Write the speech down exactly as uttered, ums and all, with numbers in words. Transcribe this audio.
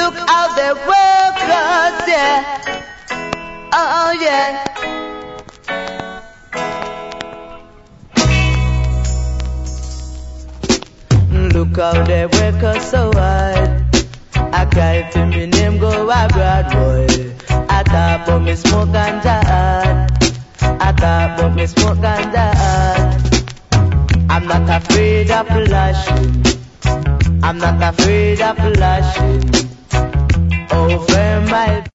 Look how they work us, yeah. Oh yeah. Look how they work us so hard. I cry for me name go abroad, boy. I talk but me smoke ganja hard. I talk but me smoke ganja hard. I'm not afraid of flashing. I'm not afraid of flashing over my